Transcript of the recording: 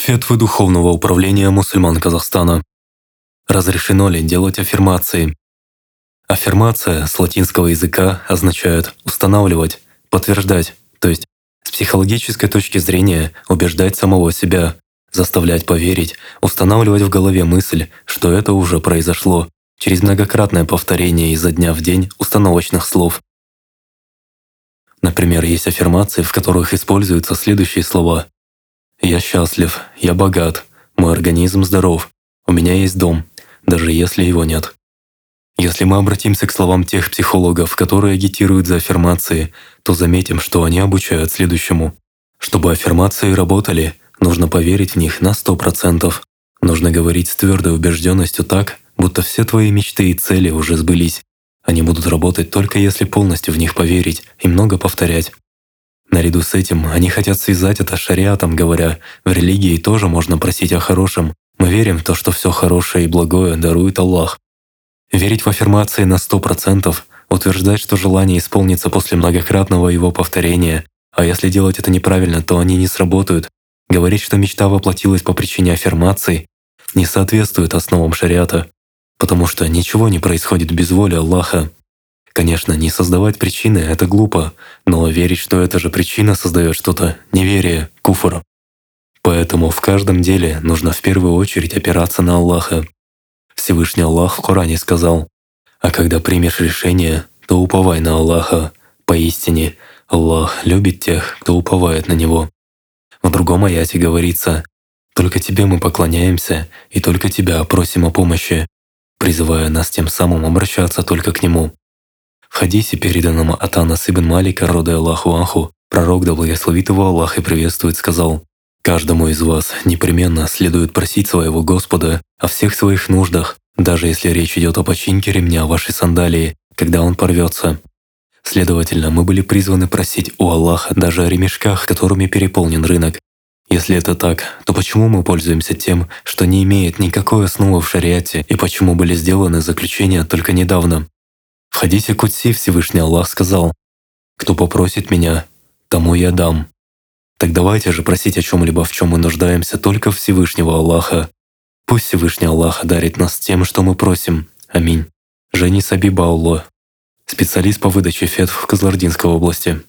Фетвы Духовного управления мусульман Казахстана. Разрешено ли делать аффирмации? Аффирмация с латинского языка означает «устанавливать», «подтверждать», то есть с психологической точки зрения убеждать самого себя, заставлять поверить, устанавливать в голове мысль, что это уже произошло, через многократное повторение изо дня в день установочных слов. Например, есть аффирмации, в которых используются следующие слова: «Я счастлив, я богат, мой организм здоров, у меня есть дом, даже если его нет». Если мы обратимся к словам тех психологов, которые агитируют за аффирмации, то заметим, что они обучают следующему. Чтобы аффирмации работали, нужно поверить в них на 100%. Нужно говорить с твердой убежденностью так, будто все твои мечты и цели уже сбылись. Они будут работать только если полностью в них поверить и много повторять. Наряду с этим они хотят связать это с шариатом, говоря, в религии тоже можно просить о хорошем. Мы верим в то, что все хорошее и благое дарует Аллах. Верить в аффирмации на 100%, утверждать, что желание исполнится после многократного его повторения, а если делать это неправильно, то они не сработают. Говорить, что мечта воплотилась по причине аффирмаций, не соответствует основам шариата, потому что ничего не происходит без воли Аллаха. Конечно, не создавать причины — это глупо, но верить, что эта же причина создает что-то — неверие, куфр. Поэтому в каждом деле нужно в первую очередь опираться на Аллаха. Всевышний Аллах в Коране сказал: «А когда примешь решение, то уповай на Аллаха. Поистине, Аллах любит тех, кто уповает на Него». В другом аяте говорится: «Только Тебе мы поклоняемся и только Тебя просим о помощи», призывая нас тем самым обращаться только к Нему. В хадисе, переданном от Анас ибн Малика, рода Аллаху анху, пророк, да благословит его Аллах и приветствует, сказал: «Каждому из вас непременно следует просить своего Господа о всех своих нуждах, даже если речь идет о починке ремня вашей сандалии, когда он порвется». Следовательно, мы были призваны просить у Аллаха даже о ремешках, которыми переполнен рынок. Если это так, то почему мы пользуемся тем, что не имеет никакой основы в шариате, и почему были сделаны заключения только недавно? В хадисе Кудси Всевышний Аллах сказал: «Кто попросит меня, тому я дам». Так давайте же просить о чем-либо, в чем мы нуждаемся, только Всевышнего Аллаха. Пусть Всевышний Аллах одарит нас тем, что мы просим. Аминь. Женис Абибаулло, специалист по выдаче фетв в Кызылординской области.